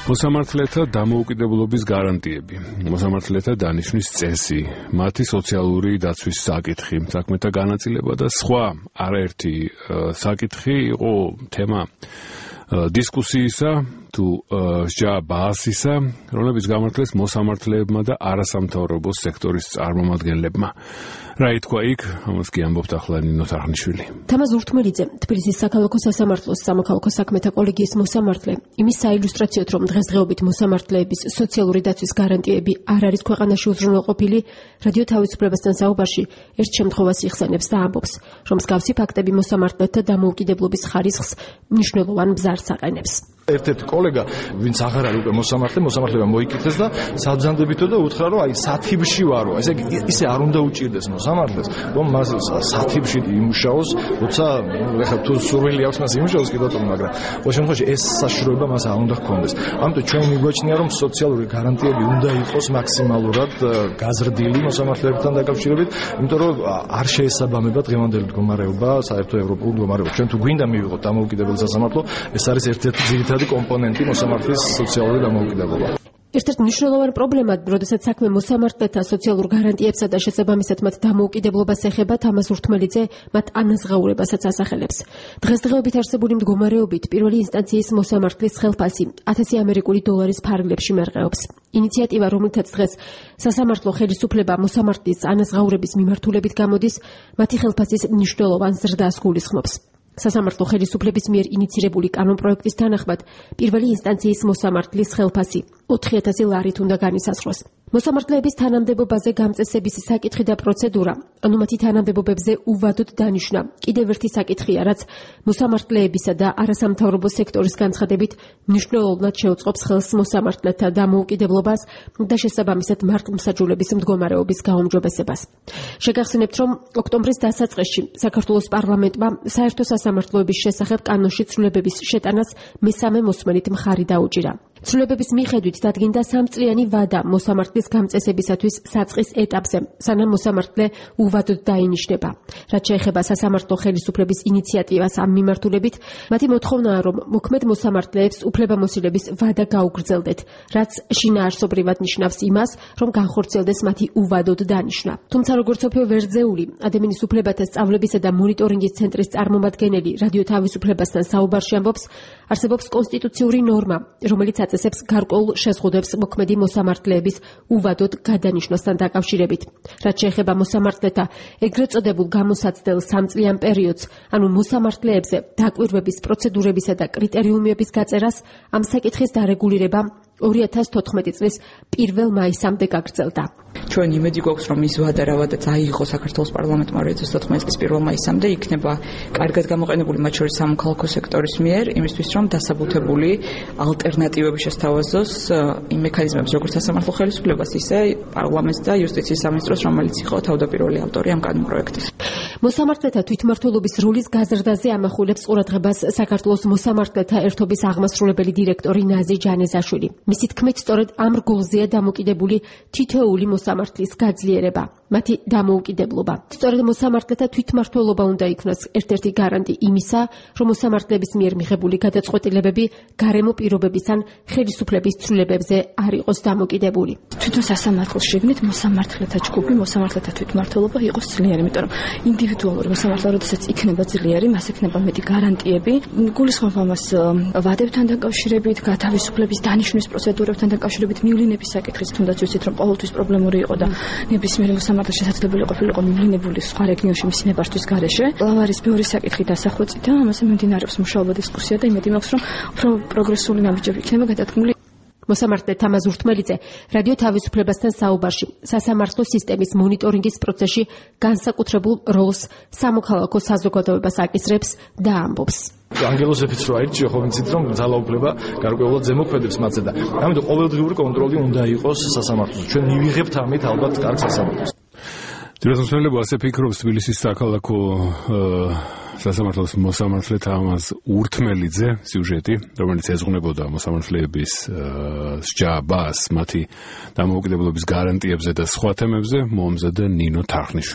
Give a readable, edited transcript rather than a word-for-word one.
მოსამართლეთა დამოუკიდებლობის გარანტიები, მოსამართლეთა დანიშვნის წესი, მათი სოციალური დაცვის საკითხი, საქმეთა განაწილება და სხვა არაერთი საკითხი იყო თემა დისკუსიისა თუ ბაასისა, რომლებიც გამართლეს მოსამართლეებმა და არასამთავრობო სექტორის წარმომადგენლებმა. რა ითქვა იქ, ამას კი ამბობთ ახლა ნინო თარხნიშვილი. თამაზ ურთმელიძე, თბილისის საქალაქო სასამართლოს სამოქალაქო საქმეთა კოლეგიის მოსამართლე, იმის საილუსტრაციოდ, რომ დღესდღეობით მოსამართლეების სოციალური დაცვის გარანტიები არ არის ქვეყანაში უზრუნველყოფილი, რადიო თავისუფლებასთან საუბარში ერთ შემთხვევას იხსენებს და ამბობს, რომ მსგავსი ფაქტები მოსამართლეთა დამოუკიდებლობის ხარისხს მნიშვნელოვან ბზარს აყენებს. ერთ-ერთი კოლეგა, ვინც აღარ არის უკვე მოსამართლეებმა მოიკითხეს და საბრძანდებითო და უთხრა, რომ სათიბში ვარო. ისე არ უნდა უჭირდეს მოსამართლეს, რომ მას სათიბში იმუშაოს, როცა ეხლა თუ სურვილი აქვს მას იმუშაოს კი ბატონო, მაგრამ ყოველ შემთხვევაში ეს საშუალება მას არ უნდა ჰქონდეს. ამიტომ ჩვენ მიგვაჩნია, რომ სოციალური გარანტიები უნდა იყოს მაქსიმალურად გაზრდილი მოსამართლეებთან დაკავშირებით, იმიტომ რომ არ შეესაბამება დღევანდელი მდგომარეობა, საერთო ევროპულ მდგომარეობას. ჩვენ თუ გვინდა მივიღოთ დამოუკიდებელი სასამართლო, ეს არის ერთ-ერთი ძირითადი კომპონენტი მოსამართლის სოციალური დამოუკიდებლობა. ერთ-ერთი მნიშვნელოვანი პრობლემა, როდესაც საქმე მოსამართლეთა სოციალურ გარანტიებსა და შესაბამისად მათ დამოუკიდებლობას ეხება, თამაზ ურთმელიძე მათ ანაზღაურებასაც ასახელებს. დღესდღეობით არსებული მდგომარეობით პირველი ინსტანციის მოსამართლის ხელფასი 1000 ამერიკული დოლარის ფარგლებში მერყეობს. ინიციატივა, რომელთაც დღეს სასამართლო ხელისუფლება მოსამართლის ანაზღაურების მიმართულებით გამოდის, მათი ხელფასის მნიშვნელოვან ზრდას გულისხმობს. სასამართლო ხელისუფლების მიერ ინიცირებული კანონპროექტის თანახმად პირველი ინსტანციის მოსამართლის ხელფასი 4000 ლარით უნდა განისაზღვროს. მოსამართლეების თანამდებობაზე გამწესების საკითხი და პროცედურა, ანუ მათი თანამდებობებზე უვადოდ დანიშვნა, კიდევ ერთი საკითხია, რაც მოსამართლეებისა და არასამთავრობო სექტორის განცხადებით მნიშვნელოვნად შეუწყობს ხელს მოსამართლეთა დამოუკიდებლობას და შესაბამისად მართლმსაჯულების მდგომარეობის გაუმჯობესებას. შეგახსენებთ, რომ ოქტომბრის დასაწყისში საქართველოს პარლამენტმა საერთო სასამართლოების შესახებ კანონში ცვლილებების შეტანას მესამე მოსმენით მხარი დაუჭირა. ცვლილებების მიხედვით დადგინდა 3 წლიანი ვადა მოსამართლის გამწესებისათვის საწყის ეტაპზე, სანამ მოსამართლე უვადოდ დაინიშნება. რაც შეეხება სასამართლო ხელისუფლების ინიციატივას ამ მიმართულებით, მათი მოთხოვნაა, რომ მოქმედ მოსამართლეებს უფლებამოსილების ვადა გაუგრძელდეთ, რაც შინაარსობრივად ნიშნავს იმას, რომ განხორციელდეს მათი უვადოდ დანიშვნა. თუმცა როგორც ოფიო ვერძეული, ადამიანის უფლებათა სწავლებისა და მონიტორინგის ცენტრის წარმომადგენელი რადიო თავისუფლებასთან საუბარში ამბობს, არსებობს კონსტიტუციური ნორმა, რომელიც აწესებს გარკვეულ შეზღუდვებს მოქმედი მოსამართლეების უვადოდ გადანიშვნასთან დაკავშირებით. რაც შეეხება მოსამართლეთა ეგრეთ წოდებულ გამოსაცდელ 3 წლიან პერიოდს, ანუ მოსამართლეებზე დაკვირვების პროცედურებისა და კრიტერიუმების გაწერას, ამ საკითხის დარეგულირება 2014 წლის 1 მაისამდე გაგრძელდა. ჩვენ იმედი გვაქვს, რომ ის ვადა რა ვადაც აიღო საქართველოს პარლამენტმა 2014 წლის 1 მაისამდე იქნება კარგად გამოყენებული მათ შორის სამოქალაქო სექტორის მიერ, იმისთვის რომ დასაბუთებული ალტერნატივები შესთავაზოს იმ მექანიზმებს, როგორც სასამართლო ხელისუფლებას, ისე პარლამენტს და იუსტიციის სამინისტროს, რომელიც იყო თავდაპირველი ავტორი ამ კანონპროექტის. მოსამართლეთა თვითმმართველობის როლის გაზრდაზე ამახვილებს ყურადღებას საქართველოს მოსამართლეთა ერთობის აღმასრულებელი დირექტორი ნაზი ჯანეზაშვილი. მისი თქმით, სწორედ ამ რგოლზეა დამოკიდებული თითოეული მოსამართლის გაძლიერება, მათი დამოუკიდებლობა. სწორედ მოსამართლეთა თვითმმართველობა უნდა იქნას ერთ-ერთი გარანტი იმისა, რომ მოსამართლეების მიერ მიღებული გადაწყვეტილებები გარემო პირობების ან ხელისუფლების ცვლილებებზე არ იყოს დამოკიდებული. თვითონ სასამართლოს შიგნით მოსამართლეთა ჯგუფი, მოსამართლეთა თვითმმართველობა იყოს ძლიერი, იმიტომ რომ ინდივიდუალური მოსამართლე, როდესაც იქნება ძლიერი, მას ექნება მეტი გარანტიები. გულისხმობ ამას ვადებთან დაკავშირებით, გათავისუფლების დანიშვნის პროცედურებთან დაკავშირებით, მივლინების საკითხის, თუნდაც ვიცით, რომ ყოველთვის პრობლემური იყო და ნებისმიერი მოსამართლე შესაძლებელი ყოფილიყო მივლინებული სხვა რეგიონში მისი ნებართვის გარეშე. ლავარის ბევრი საკითხი დასახვეწით და ამაზე მიმდინარეობს მუშაობა, დისკუსია და იმედი მაქვს, რომ უფრო პროგრესული ნაბიჯები იქნება გადადგმული. მოსამართლე თამაზ ურთმელიძე რადიო თავისუფლებასთან საუბარში სასამართლო სისტემის მონიტორინგის პროცესში განსაკუთრებულ როლს სამოქალაქო საზოგადოებას აკისრებს და ამბობს. ანგელოზებიც რო აირჩიო, ხო ვიცით, რომ ძალაუფლება გარკვეულად ზემოქმედებს მათზე და ამიტომ ყოველდღიური კონტროლი უნდა იყოს სასამართლოს. ჩვენ მივიღებთ ამით ალბათ კარგ სასამართლოს. დირექტორები ასე ფიქრობს თბილისის საქალაქო სასამართლოს მოსამართლე თამაზ ურთმელიძე სიუჟეტი, რომელიც ეძღვნებოდა მოსამართლეების სჯაბას, მათი დამოუკიდებლობის გარანტიებზე და სხვა თემებზე, მომზადდა ნინო თარხნიშვილი.